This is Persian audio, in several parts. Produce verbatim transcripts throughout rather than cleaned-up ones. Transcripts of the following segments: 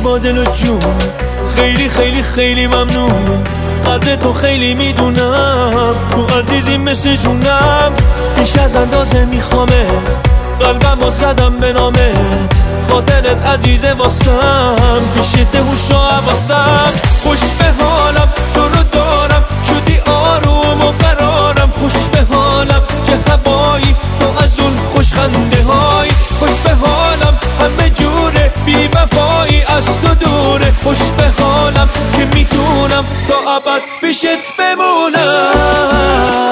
با دل و جون. خیلی خیلی خیلی ممنون، قدر تو خیلی میدونم، تو عزیزی مثل جونم. بیش از اندازه میخوامت، قلبم با زدم به نامت، خاطرت عزیزه واسم، پیشت هوش و حواسم. خوش به حالم تو رو دارم، شدی آروم و قرارم. خوش به حالم چه هوایی تو از اون خوش خنده های. خوش به حالم همه جوره، بی وفایی از تو دوره. خوش به حالم که میتونم تا ابد پیشت بمونم.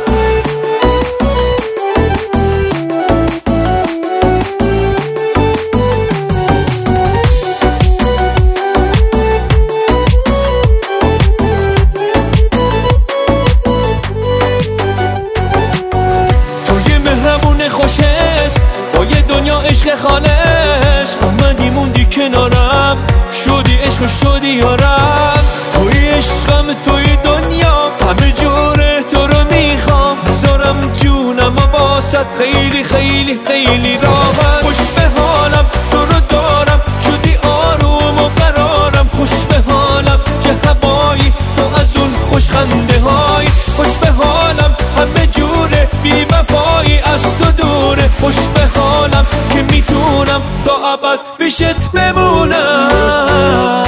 خوشش با یه دنیا عشق خالص، اومدی موندی کنارم، شدی عشق و شدی یارم. توی عشقم توی دنیا، همه جوره تو رو میخوام، بذارم جونم و واسط خیلی خیلی خیلی راحت. خوش به حالم تو رو دارم، شدی آروم و قرارم. خوش به حالم چه هوایی تو از اون خوش خنده های. خوش به حالم همه جوره، بی وفایی از تو دوره. خوش به حالم که میتونم تا ابد پیشت بمونم.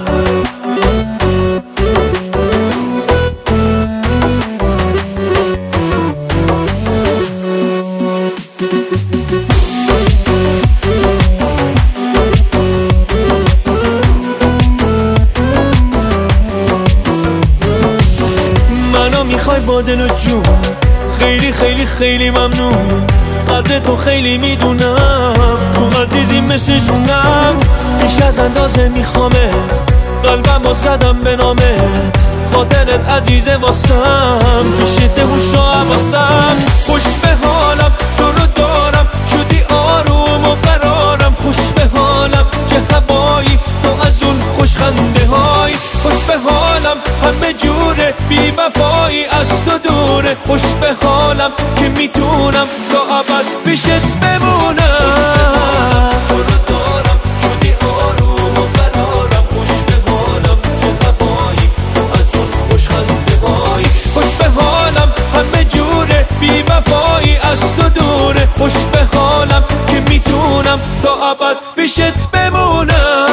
منو میخوای با دل و جون. خیلی خیلی خیلی ممنون، قدر تو خیلی میدونم، تو عزیزی مثل جونم. بیش از اندازه میخوامت، قلبم با زدم به نامت، خاطرت عزیزه واسم، پیشت هوش و حواسم. خوش به حالم تو رو دارم، شدی آروم و قرارم. خوش به حالم چه هوایی تو از اون خوش خنده های. خوش به حالم همه جوره، بی وفایی از تو دوره. خوش به حالم که میتونم تا ابد پیشت بمونم. تو رو دارم، شدی آروم و قرارم. خوش به حالم چه هوایی تو از اون خوش خنده های. خوش به حالم همه جوره، بی وفایی از تو دوره. خوش به حالم که میتونم تا ابد پیشت بمونم.